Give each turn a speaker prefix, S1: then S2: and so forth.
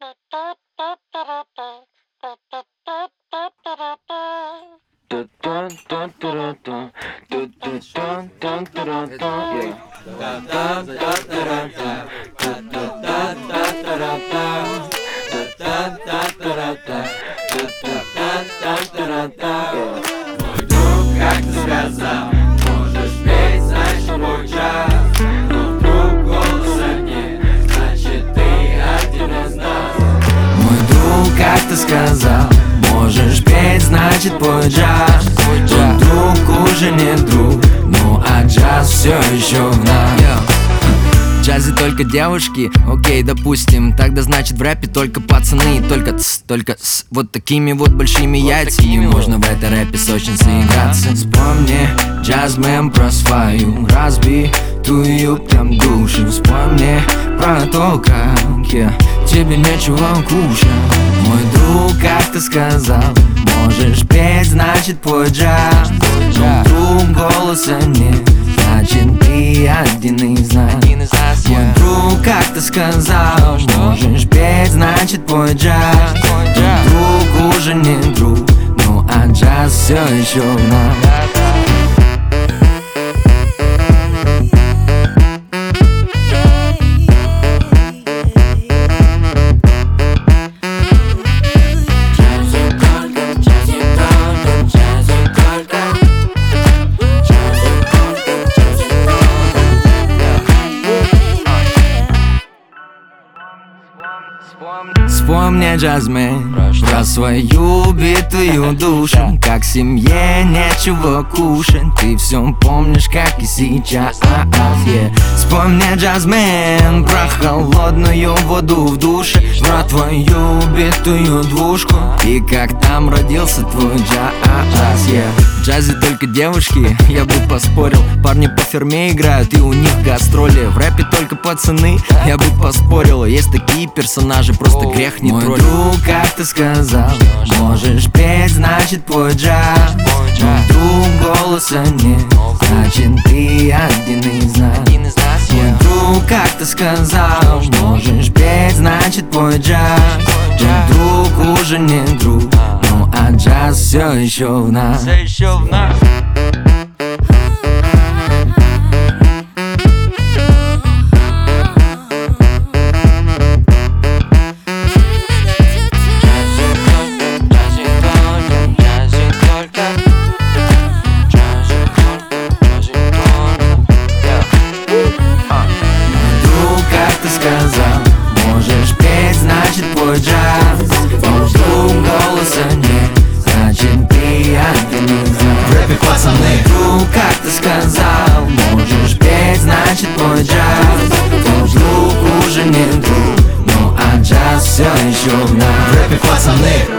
S1: Мой друг как-то сказал: можешь петь, значит мой час. Но вдруг голоса нет, значит ты один из нас.
S2: Мой друг как-то сказал: можешь петь, значит твой джаз. Но друг уже не друг, ну а джаз все еще в нас. В джазе только девушки, окей, допустим. Тогда значит в рэпе только пацаны. Только с вот такими вот большими яйцами. Можно в этой рэпе сочницы играться. Вспомни, джазмен, про свою разбитую там душу. Вспомни про то, как тебе нечего кушать. Мой друг как-то сказал: можешь петь, значит твой джаз. Но вдруг голоса нет, значит ты один из нас. Мой друг как-то сказал: можешь петь, значит твой джаз. Но друг уже не друг, ну а джаз все еще в нас. Вспомни, джазмен, про свою битую душу. Как семье нечего кушать, ты все помнишь, как и сейчас. Вспомни, джазмен, про холодную воду в душе, про твою битую двушку и как там родился твой джаз. В джазе только девушки, я бы поспорил. Парни по ферме играют, и у них гастроли. В рэпе только пацаны, я бы поспорил. Есть такие персонажи, просто грех не троллить. Мой друг как-то сказал: можешь петь, значит твой джаз. Но вдруг голоса нет, значит ты один из нас. Мой друг как-то сказал: можешь петь, значит твой джаз. Но друг уже не друг, ну а джаз все еще в нас. Сказал: можешь петь, значит твой джаз. Но вдруг голоса нет, значит ты один из нас.
S1: В рэпе пацаны.
S2: Друг как-то сказал: можешь петь, значит твой джаз. Но вдруг уже не друг, ну а джаз все еще в нас.
S1: В рэпе пацаны.